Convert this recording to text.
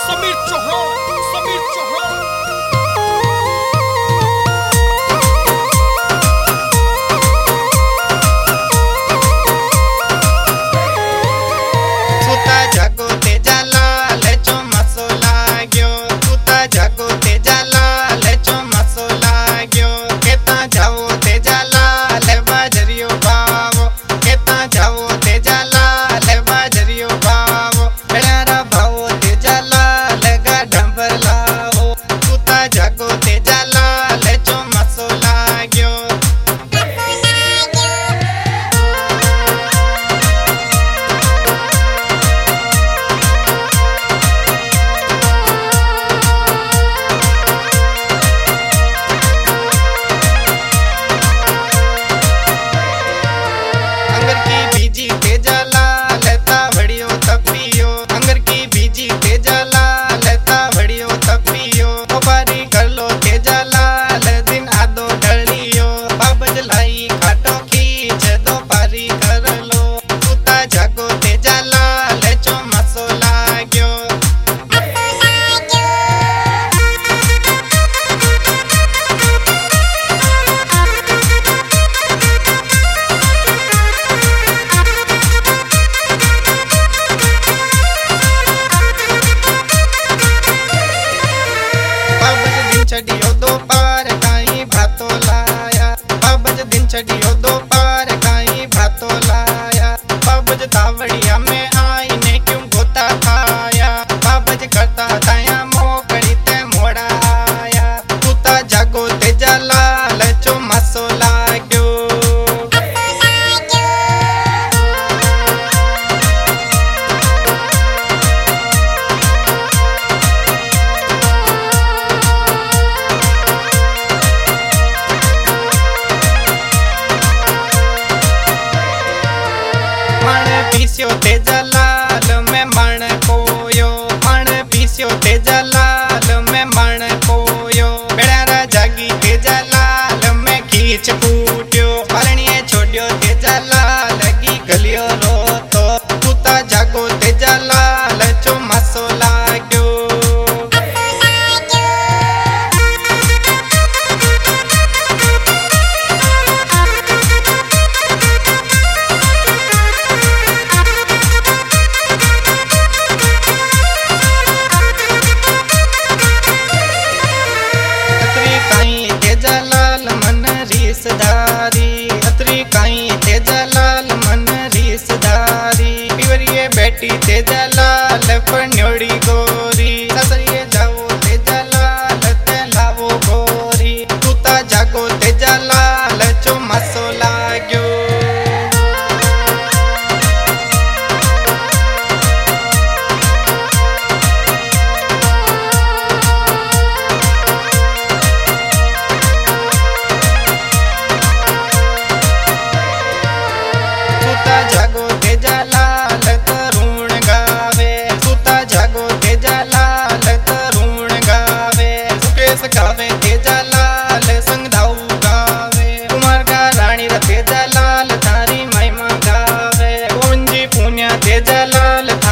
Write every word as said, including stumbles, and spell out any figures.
समीर चौहान, समीर चौहान। सुता जागो ते जाला लेचो मसो लाग्यो, सुता जागो ते जाला लेचो मसो लाग्यो। केता जाओ ते जाला ले बाजरियो बावो, केता जाओ ते जाला ले बाजरियो बावो। बेड़ारा भावो ते जाला ले गाढ़ा पर लावो, सुता जागो ते जाला लेचो मसो लाग्यो। अंगर की बीजी ते जाला लेता बड़ियो तपियो, अंगर की बीजी ते जाला लेता बड़ियो तपियो। ओ बारी कर लो ते जाला ले दिन आदो ढलियो, बाबज लाई खाटो खींच दो पारी कर लो। सुता जागो ते जाला लेचो मसो लाग्यो। बाबज दिन चढ़ियो दो पार काई भातो लाया, बाबज दिन चढ़ियो दो पार काई भातो लाया। बाबज तावड़िया में आई ने क्यों गोता खाया, बाबज करता ताया मोकड़ी ते मोड़ा आया। सुता जागो ते जाला लेचो मसो लाग्यो। मण पीस्यो ते जलाल में मण कोयो, मण पीस्यो ते जलाल में मण कोयो। बेड़ारा जागी ते जलाल में खींच फूट्यो, परणिए छोड्यो ते जलाल लगी गलियो रोतो। सुता जागो ते जलाल चो मसो लाग्यो। अतरी काई ते जलाल मन रीसदारी, अतरी काई ते जलाल मन रीसदारी। पिवरिए बेटी ते जलाल पन्योड़ी गोरी, ससरिए जाओ ते जलाल ते लावो गोरी। सुता जागो ते जलाल चो मसो लाग्यो। सुता जागो ते जलाल तरुण गावे, सुता जागो ते जलाल तरुण गावे। सुकेश गावे ते जलाल संगदाऊ गावे, कुमार का रानी रते जलाल थारी महिमा गावे। गोविंद जी पुण्या ते जलाल